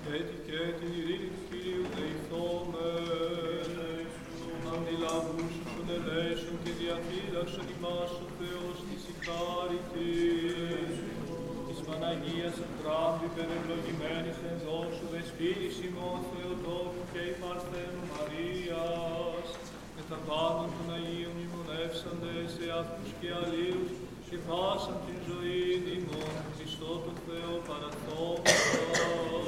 έτη και την ειρήνη του Κυρίου δεηθόμεν. Αντιλαβούς των ελέησεων και διαφύλαξον ημάς ο Θεός της ηχάρητης. Της Παναγίας Αντράμβη περευλογημένης εν δόξου δεσπίνης ημών Θεοτόκου και η Παρθένου Μαρίας, με τα πάντων των Αγίων μνημονεύσαντες σε αυτούς και αλλήλους και βάσαν την ζωή ημών Χριστό το Θεό παραθόμεθα.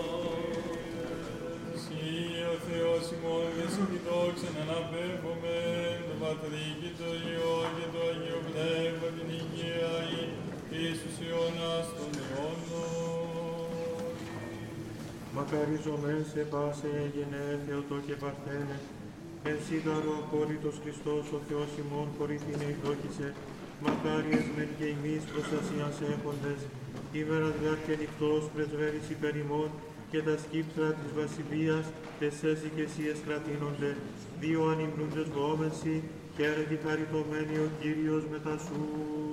Εσύ ο Θεός ημών και σου τη δόξα να αναπέμπουμε, το Πατρί και το Υιό και το Αγίο Πνεύμα την Υγεία Ιησούς αιώνας των αιώνων. Μακαρίζομεν σε πάσε γενναίε Θεοτό και Παρθένε, εν σύνταρο απόλυτος Χριστός ο Θεός ημών χωρίς την εκδόκησε, μακάριες μεν και ημείς προστασίας έχοντες, ημέρα διά και νυχτός πρεσβεύεις υπέρ ημών, και τα σκύψα της βασιλείας τεσσές οικεσίες κρατείνονται, δύο ανυμνούντες βόμενσι, χαίρετη χαριτωμένη ο Κύριος μετά σου.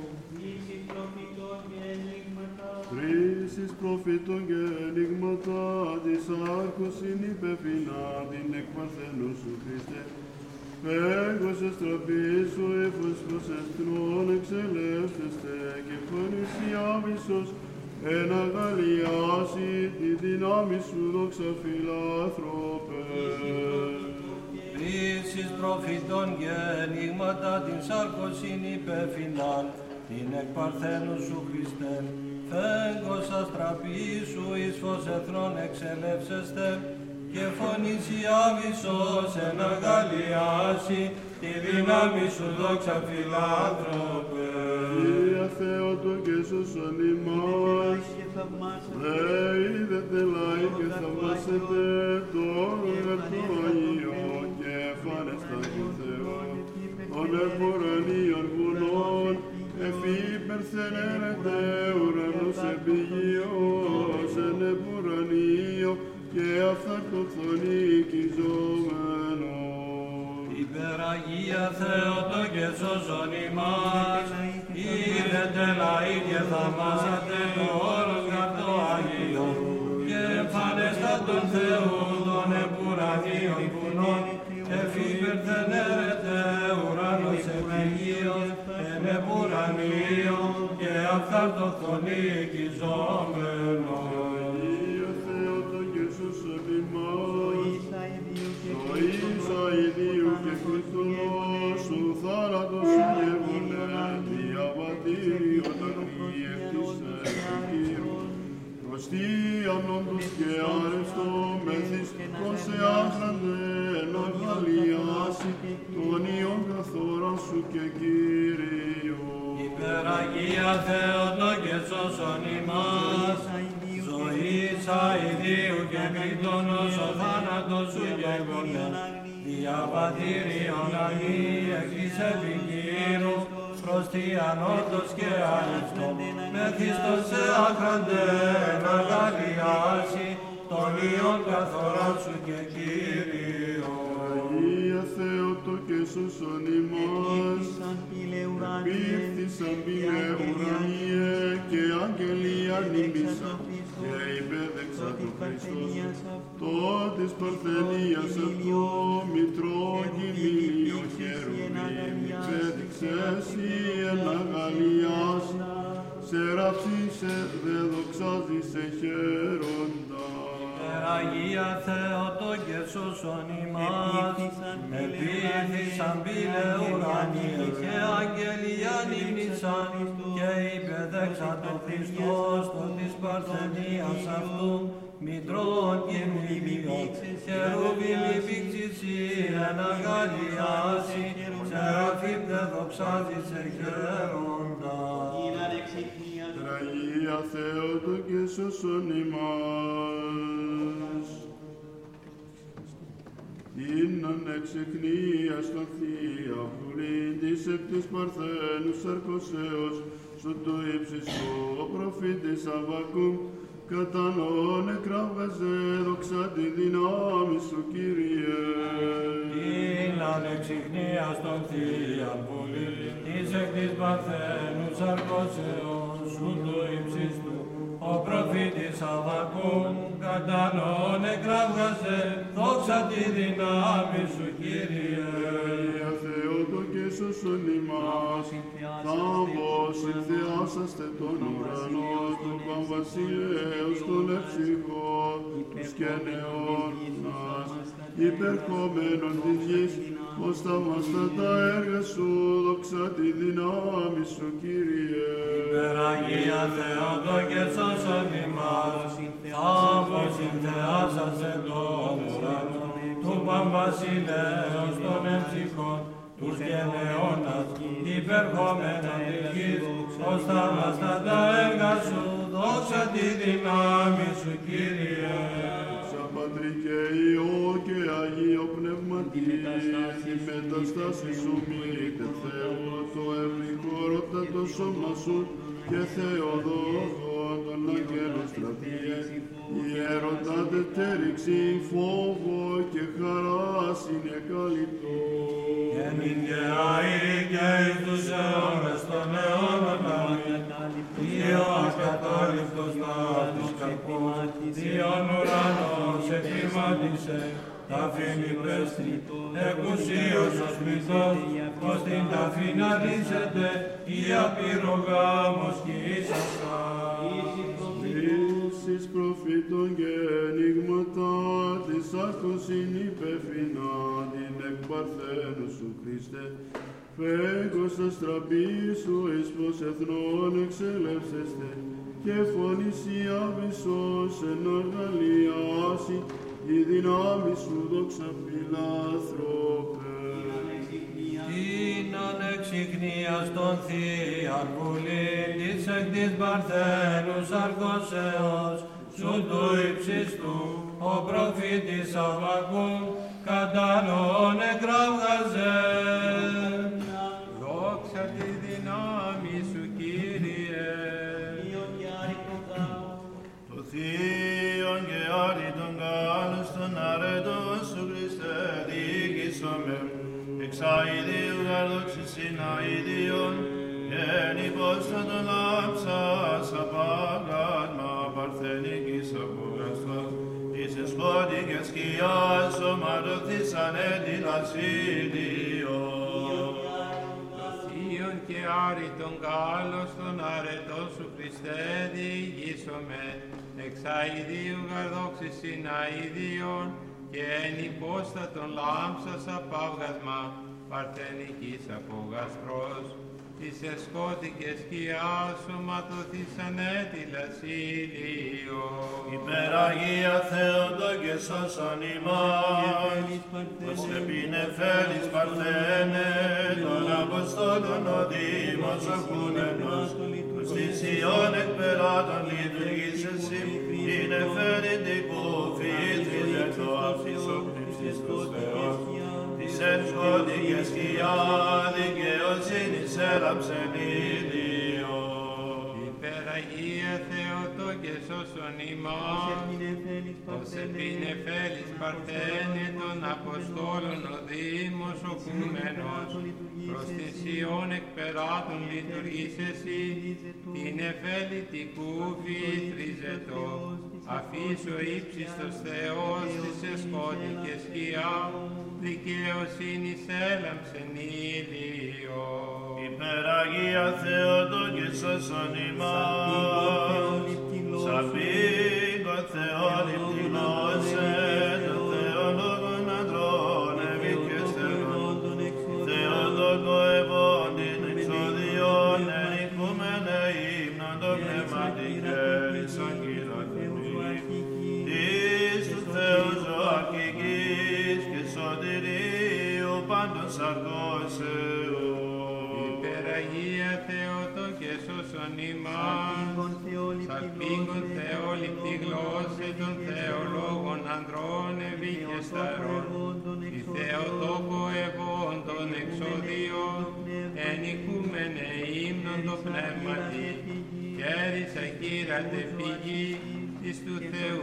Χρήσεις προφήτων και ενίγματα της άρκος είναι υπεύθυνα την εκπαρθένου σου Χριστέ. Έγκος εστραπήσου ύφος προς εθνών εξελεύσεστε και φωνήσει άμυσος εν αγαλιάσει τη δύναμη σου δόξα φιλάνθρωπε. Χρήσεις προφήτων και ενίγματα την σάρκος είναι υπεύθυνα την εκπαρθένου σου Χριστέ. Φέγγος αστραπήσου εις φως εθνών εξελεύσεστε και φωνήσει άβυσσος εν αγαλιάσει τη δύναμη σου δόξα φιλάνθρωπε. Κύριε Θεότο και σώσον ημάς, είδετε λαοί και θαυμάσετε τον ερθό Αγίο και φάνεστα του Θεού, των εμπορανίων βουνών, εφήπερθενέρετε ουρανός επιγείος εν εμπορανίο και αυθαρτοθονή οικιζόμενος. Υπεραγία Θεότο και σώσον ημάς, είδετε λαοί και θαυμάσατε το όρος γαρτό Αγίο και εμφανέστα τον Θεού των εμπουρανίων βουνών, εφήπερθενέρετε ουρανός επιγείος εν εμπουρανίο και αυθαρτοθονή οικιζόμενος. Κύριε Θεότο και σώσον ημάς, ζωήσα ιδίου και Χριστός σου θάνατος σου γεύγονε, διαβατήριο τα νογιεύτησε του Κύρου. Προστίαν όντως και άρευστο μεθύς προς εάχραντε να γαλλιάσει τον Υιόν καθόρα σου και Κύριο. Υπεραγία Θεότο και σώσον ημάς, ζωής αηδίου και κριτώνος ο θάνατος σου γεύγονε, διαβατήριον Αγίου εκ της επικύρου, προστίαν όντως και άρευστο, μεθύστος σε άχραντε να γαλλιάσει τον Υιόν καθόρα σου και Κύριο. Αγία Θεότο και σώσον ημάς, επίφθησαν πήλε ουρανίε και αγγελία νήμισα και υπέδεξα του Χριστός, το της Παρθενίας αυτό μητρό γυμνίο χερουβίμ υπέδειξες ή εν αγαλιάσει, σε ραψίσε δε δοξάζησε χαίροντα. Υπεραγία Θεότο και σώσον ημάς, επίθυσαν πήλε ουρανίε και αγγελία νήμνησαν και υπεδέξα το Χριστός το της Παρθενίας αυτού μητρών και μνημείων χερουβίμ υπήξηση εν αγαλιάσει, σεραφείμ δε δοξάζησε χαίροντα. Αγία Θεότο και σώσον ημάς. Την ανεξεχνία στο Θεία Βουλή της εκ της Παρθένου Σαρκωσέως σου το ύψιστο προφήτης Αββακούμ κατανόν εκράβεζε δοξά τη δύναμη σου Κύριε. Την ανεξιχνία στον Θεία Βουλή της εκ της Παρθένου Σαρκωσέως σου το ύψιστο ο προφήτης Αβακούμ, κατανόν εκράβγαζε, δόξα τη δύναμη σου, Κύριε. Κύριε Θεότο και σώσον ημάς, θαύος συνθεάσαστε τον ουρανό του Παμβασιλέως των Ευσυχών, τους γενεώνας, υπερχόμενον τη γης, ως θαυμαστά τα έργα σου, δόξα τη δύναμη σου, Κύριε. Υπεραγία Θεότο και σώσον ημάς, θαύος συνθεάσαστε τον ουρανό του Παμβασιλέως των Ευσυχών, τους γενεώνας, υπερχόμενον τη γης, ως θαυμαστά τα έργα σου, δόξα τη δύναμη σου, Κύριε. Πατρί και Υιό και Αγίο Πνευματί, η μεταστάση σου μήτε Θεό, το ευρυχωρότατο σώμα σου και Θεοδόχον των αγγέλων στρατείε, ιερωτάτε τέριξη, φόβο και χαρά συνεκαλυπτό. Εμήν και αή και εις τους αιώνες των αιώνων αμήν, Υιό ακατόληπτος ταύτης καρπός, Υιόν ουρανός εκκλημάτισε, ταφήν υπέστρι, εκουσίως ως μυθός, ως την ταφή να λύσετε, η απειρογάμος κι ήσαστα. Εις προφήτων και ενίγματα της άκρος είναι υπεύθυνα την εκ Παρθένου σου Χριστέ. Φέγγος τα στραπή σου εις πως εθνών εξελεύσεστε και φωνής η άβυσσος εν οργαλιάσει η δυνάμει σου δόξα φιλάνθρωπε. Την ανεξιχνίας των θείαν βουλήν της εκ της Παρθένου σαρκώσεως σου του υψίστου ο προφήτης Αβακούμ κατανόν εκραυγάζε. Δόξα τη δυνάμει σου, Κύριε. Το θείον και άρρητον καλούς των αρετών σου Χριστέ διοικήσαμε, εξαίδιου γαρδόξης συναίδιον, και νυπόστατον λάμψας απαγάσμα παρθενικής απογαστός, της εσχότικες σκιάς σωματωθήσανε την ασύλιον. Θείον και άρρητον καλός των αρετών σου Χριστέ διηγήσομαι, εξαίδιου γαρδόξης συναίδιον, και ενυπόστατον λάμψας απαύγασμα παρθενικής απογαστρός, της εσκότικες σκιάς σωματωθήσανε τη λασίλιον. Υπεραγία Θεότο και σώσον ημάς, ως επινεφέλης Παρθένε, των Αποστόλων ο Δήμος ο κούμενος, ως της Ιών εκπεράτων λειτουργείς εσύ, την εφέρητικου φύτριζε το αφισοπλήψης τους Θεός, της ενσκότικες σκιά δικαιοσύνης έλαμψεν ηλίον. Υπεραγία Θεότο και σώσον ημάς, ως επινεφέλης Παρθένε των Αποστόλων ο Δήμος ο κούμενος, προς της Ιών εκπεράτων λειτουργείς εσύ, την εφέλητικου φύτριζετο, αφήσω ύψιστος Θεός της εσκότικες σκιά, δικαιοσύνης έλαμψεν ηλίον. Υπεραγία Θεότο και σώσον ημάς, σαπίγω Θεόληπτη γλώσσε, των Θεολόγων αντρών ευηκεστερών, Θεοτόκο ευών την εξωδιών, εν οικούμενε ύμνον το πνευματικέ εις αγκυρακμή, της του Θεού ζωαρκικής και σωτηρίου πάντων σαρκώσεων. Υπεραγία Θεότο και σώσον ημάς, σαπίγον Θεόληπτη γλώσσε των Θεολόγων ανδρών ευηκεσταρών, η Θεοτόκο ευών των εξωδίων, εν οικούμενε ύμνον το πνεύματι, χέρις ακύρατε πηγή, της του Θεού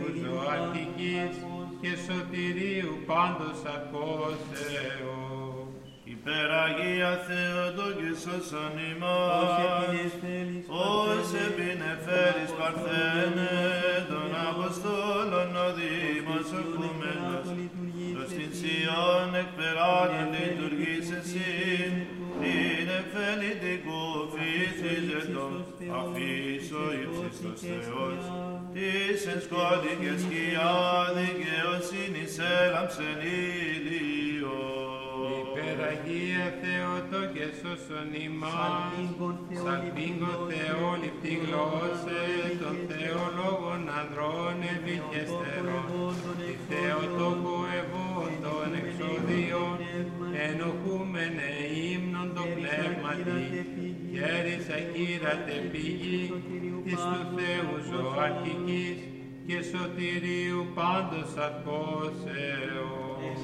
ζωαρκικής και σωτηρίου πάντως σαρκώσεως. Υπεραγία Θεότο και σώσον ημάς, ως επινεφέρεις Παρθένε, των Αποστόλων ο Δήμος ορκούμενος, προς την Σιών εκπεράτων λειτουργείς εσύ, την εφελητικού φύσιζετον, αφήσω ύψιστος Θεός, της εν σκότη και σκιά δικαιοσύνης έλαμψεν ηλίος. Υπεραγία Θεότο και σώσον ημάς, σαλπίγγον Θεόληπτη γλώσσε, των Θεολόγων ανδρών ευηγεστερών, τη Θεοτόκο ευών των εξοδίων, ενοχούμενε ύμνον το πνεύματι, χέρις ακύρατε πηγή, της του Θεού ζωαρχικής και σωτηρίου πάντως αρκώσεως.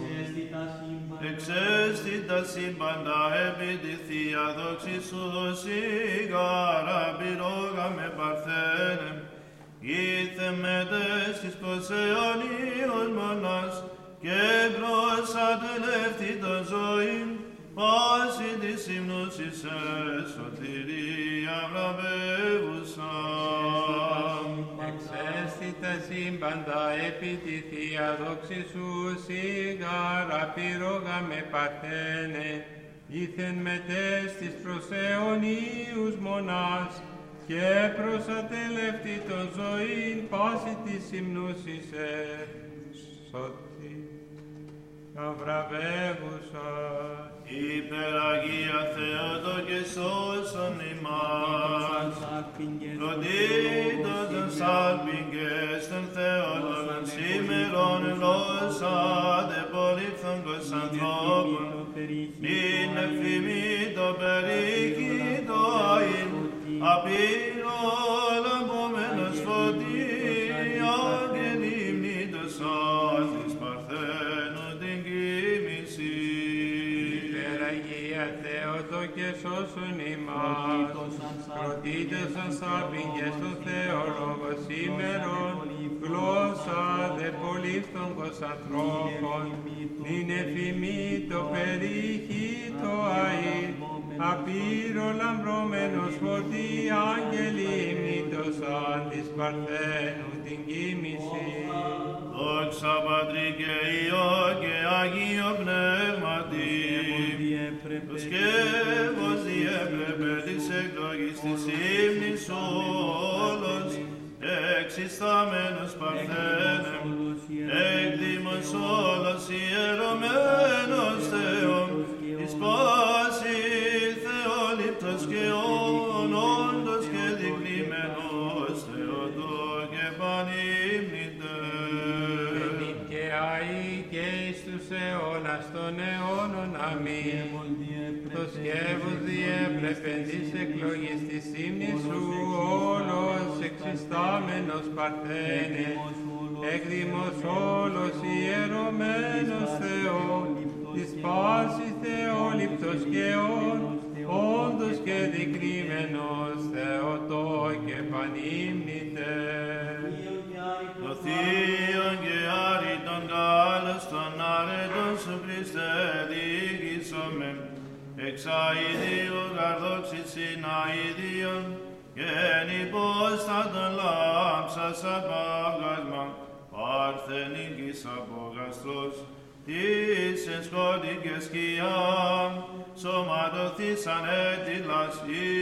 Εξαίσθητα σύμπαντα επί τη Θεία δόξη σου σιγάρα πυρόγα με Παρθένε, ήθε μετες της προς αιωνίως μονάς και προσατελεύτη το ζωήν, πάση της υμνούσης σωτηρία βραβεύουσα. Εξαίσθητα σύμπαντα επί τη Θεία δόξη σου σιγάρα πυρόγα με Παρθένε, ήθεν μετές της προς αιωνίους μονάς και προσατελεύτη τον ζωήν πάση της υμνούσης σωτηρία βραβεύουσα. Υπεραγία Θεότο και σώσον ημάς, φροντίδος των σάλπιγγες των Θεολόγων σήμερον γλώσσα δε πολύφθογκος ανθρώπων, μην εφημίτω περίκειτο αΐν, απείρο λαμπόμενος φωτί, άγγελοι μνήτωσαν της Παρθένου την κοίμηση. Υπεραγία Θεότο και σώσον ημάς, φροντίδωσαν σάλπιγγες των Θεολόγων σήμερον, γλώσσα δε πολύφθογκος ανθρώπων, μην εφημίτω περίχητο αΐν, απείρο λαμπρωμένος φωτί, άγγελοι μνήτωσαν της Παρθένου την κοίμηση. Δόξα Πατρί και Υιό και Αγίο Πνεύματι, το σκεύος διέπρεπε της εκλογής της ύμνης σου όλος, εξιστάμενος Παρθένε, έκδημος όλος ιερωμένος Θεόν, εις πάση Θεόληπτος και όντος και δικλείμενος Θεότο και πανύμνητες. Και αεί και εις τους αιώνας των αιώνων. Αμήν. Το σκεύος διέπρεπεν της εκλογής της ύμνης σου όλος εξιστάμενος Παρθένε, έκδημος όλος ιερωμένος Θεόν, της πάσης Θεόληπτος και όντως και δικρίμενος Θεοτό και πανύμνητες. Το Θείον και άρρητον καλός των αρετών σου Χριστέ διοικήσομεν, εξ αηδίου καρδόξης συναηδίων, και εν υπόστατον λάμψας απαγασμαν, παρθενικής απογαστρός, της εν σκότη και σκιάμ, σωματωθήσαν έτυλας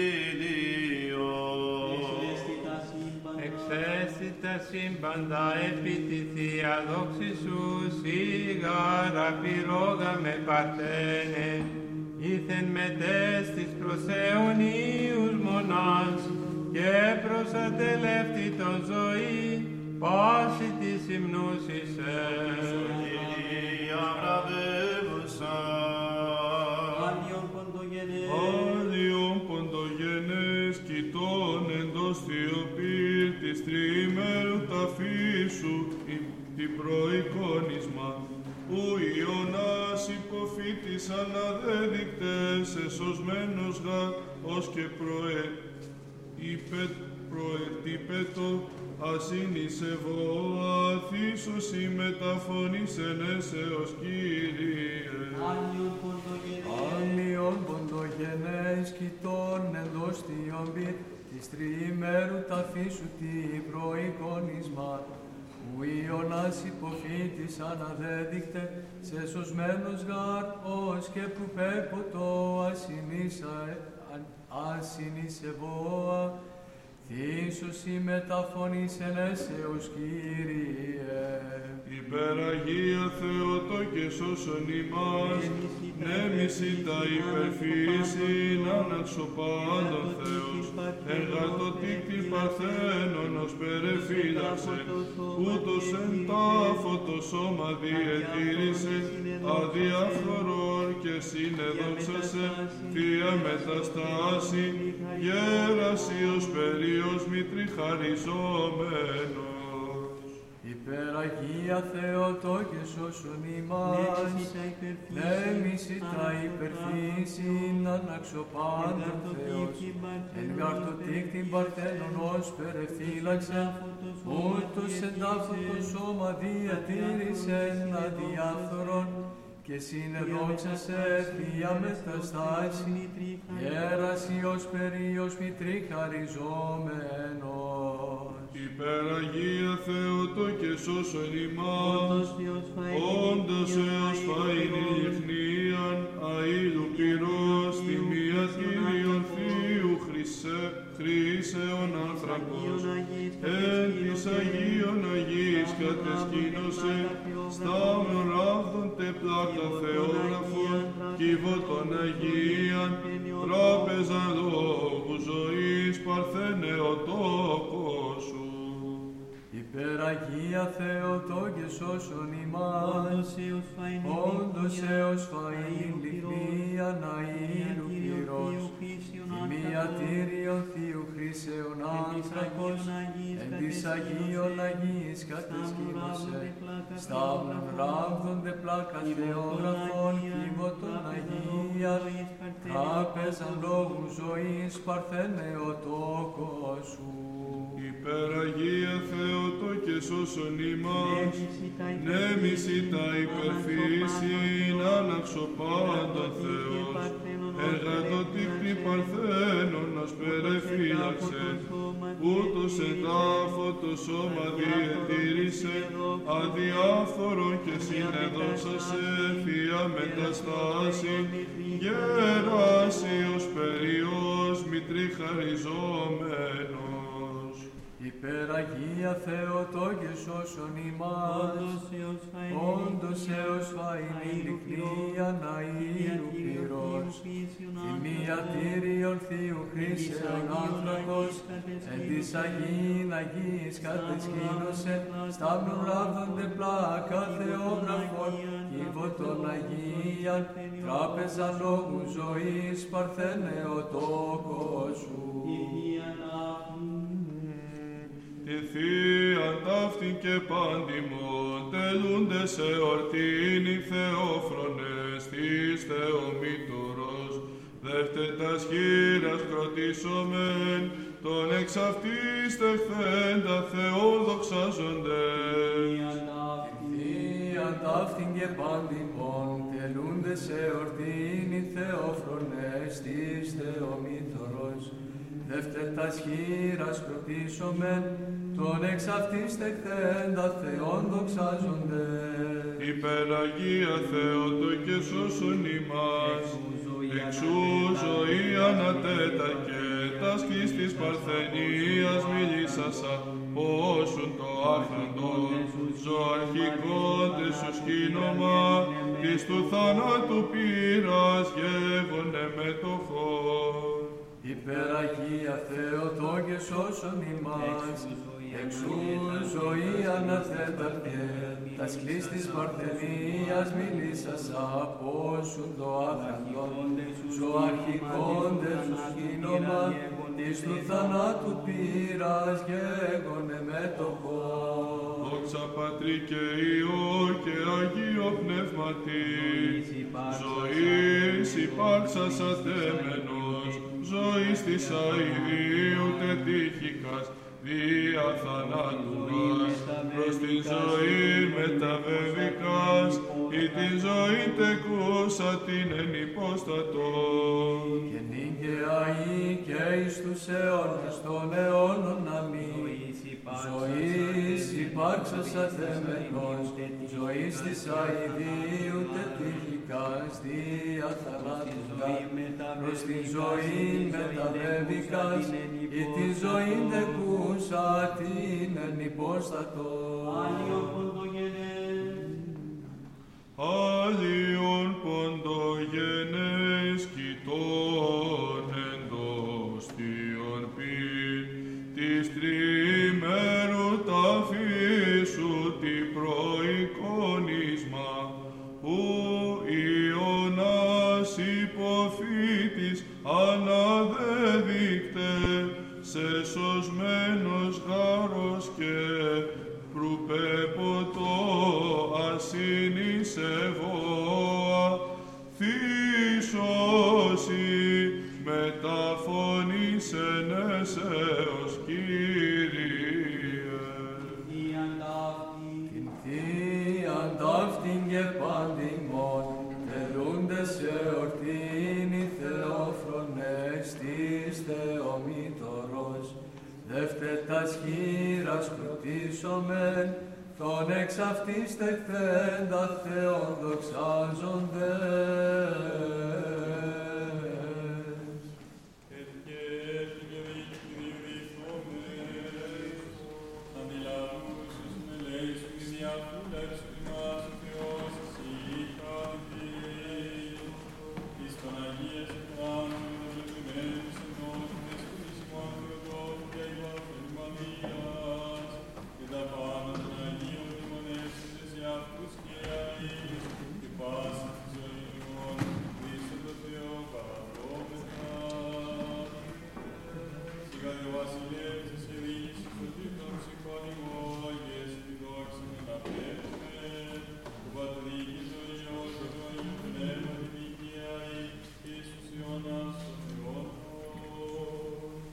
ηλίος. Εξαίσθητα σύμπαντα επί τη Θεία δόξη σου, σίγαρα πυρόγα με Παρθένε, ήθεν μετές της προς αιωνίους μονάς, και προσατελεύτη τον ζωή, πάση της υμνούσης Σωτηρία βραβεύουσα. Άδιον ποντογενές κοιτών εντός θειοπήρ της τριημέρου ταφήσου την προεικόνισμα, ου Ιωνάς υποφήτης αναδέδεικτες εσωσμένος γα, ως και προετύπετο ασύνησεβόα, θύσωση μεταφωνής ενέσεως, Κύριε. Άλλιον ποντογενές κοιτών εντός τιόμπι, της τριημέρου ταφήσου τι προεικονισμά, που Ιωνάς υποφύτης αναδέδειχτε, σε σωσμένος γάρ, ως και που πέποτο ασυνησεβόα, θύσωση μεταφωνής ενέσεως, Κύριε. Υπεραγία Θεότο και σώσον ημάς, νέμιση τα υπερφύσιν αναξοπάντων Θεός, εργατοτήκτην παρθένων ως περεφύλαξε, ούτως εν τάφο το σώμα διετήρησε, αδιάφθορον και συνεδόξασε, θεία μεταστάση, γέρασιος περίος μητρή χαριζόμενος. Υπεραγία Θεότο και σώσον ημάς, νέμιση τα υπερφύσιν αναξοπάντων Θεός, εν γαρτοτήκτην παρθένων ως περεφύλαξε, ούτως εν τάφο το σώμα διατήρησεν αδιάφθορον, και συνεδόξασε θεία μεταστάση, γέρασιος περίος μητρή χαριζόμενος. Υπεραγία Θεότο και σώσον ημάς, όντως έως φαΐνη λιχνίαν, αήλου πυρός, τιμία Κύριον Θείου χρήσεων άνθρακος, εν της Αγίων Αγίης κατεσκήνωσε, σταύρον ράβδον τεπλάκα θεόγραφον, κύβο των Αγίαν, τράπεζαν λόγου ζωής, παρθένε ο τόκος σου. Υπεραγία Θεότο και σώσον ημάς, όντως έως φαΐν λιχνίαν αήλου πυρός, τιμιατήριον Θείου χρήσεων άνθρακος, εν της Αγίων Αγίης κατεσκήνωσε, σταύρον ράβδον τεπλάκα θεόγραφον, κύβο των Αγίαν, τράπεζαν λόγου ζωής, παρθένε ο τόκος σου. Υπεραγία Θεότο και σώσον ημάς, νέμιση τα υπερφύσιν αναξοπάντων Θεός, εργατοτήκτην παρθένων ως περεφύλαξε, ούτως εν τάφο το σώμα διετήρησε, αδιάφθορον και συνεδόξασε, θεία μεταστάση, γέρασιος περίος μητρή χαριζόμενος. Υπεραγία Θεότο και σώσον ημάς, όντως έως φαΐν λιχνίαν αήλου πυρός, τιμιατήριον Θείου χρήσεων άνθρακος, εν της Αγίην Αγίης κατεσκήνωσε, σταύρον ράβδον τεπλάκα θεόγραφον, κύβο των Αγίαν, τράπεζα λόγου ζωής, παρθένε ο τόκος σου. Την Θείαν ταύτην και πάντιμον, τελούντες εορτήν οι Θεόφρονες της Θεομήτωρος, δεύτερτας χείρας κροτήσομεν, τον εξ αυτής τεχθέντα Θεόν δοξάζοντες. Θείαν ταύτην και πάντιμον, τελούντες εορτήν οι Θεόφρονες της Θεομήτωρος, δεύτερτας χείρας κροτήσομεν, τον εξ αυτής τεχθέντα Θεόν δοξάζοντες. Υπεραγία Θεότο και σώσον ημάς, εξού ζωή ανατέτακε, τας χείς της Παρθενίας μιλήσασα, πόσουν το άχραντον, ζωαρχικόν τε σου σκήνομα, της του θανάτου πύρας γέγονε μετοχόν. Υπεραγία Θεότο και σώσον ημάς, εξού ζωή αναθέταρκε, τας κλείς της Παρθενίας μιλήσασα, πόσουν το άχραντον, ζωαρχικόν τε σου σκήνομα, της του θανάτου πύρας γέγονε μετοχόν. Δόξα Πατρί και Υιό και Αγίο Πνεύματι, ζωής υπάρξας ατέμενος, ζωής της αηδίου τετύχικας, δια θανάτου μας, προς την ζωή μεταβεβηκάς, ή την ζωή τεκούσα την εν υπόστατον. Και νίκαια ή και εις τους αιώνας των αιώνων αμήν. Ζωής υπάρξασα θεμενός, ζωής της αηδίου τετυχικάς, δια θανάτου προς την ζωή μεταβέβηκας, ή τη ζωή δεκούσα την εν υπόστατο. Άλλιον ποντογενές κοιτών εντός θείων πιν, της τριμέρου ταφήσου τι προεικόνισμα, που Ιωνάς υποφύτης αναδέδεικτε, σε σωσμένος γάρος και προυπέποτο ασύνησεβόα, θύσωση μεταφωνήσεν εσέως, Κύριε. Την θείαν ταύτην και πάντιμον, θελούντες εορτήν οι Θεόφρονες της Θεομήτωρος, δεύτετας χείρας κροτήσομεν, τον εξ αυτής τεχθέντα Θεόν δοξάζονται.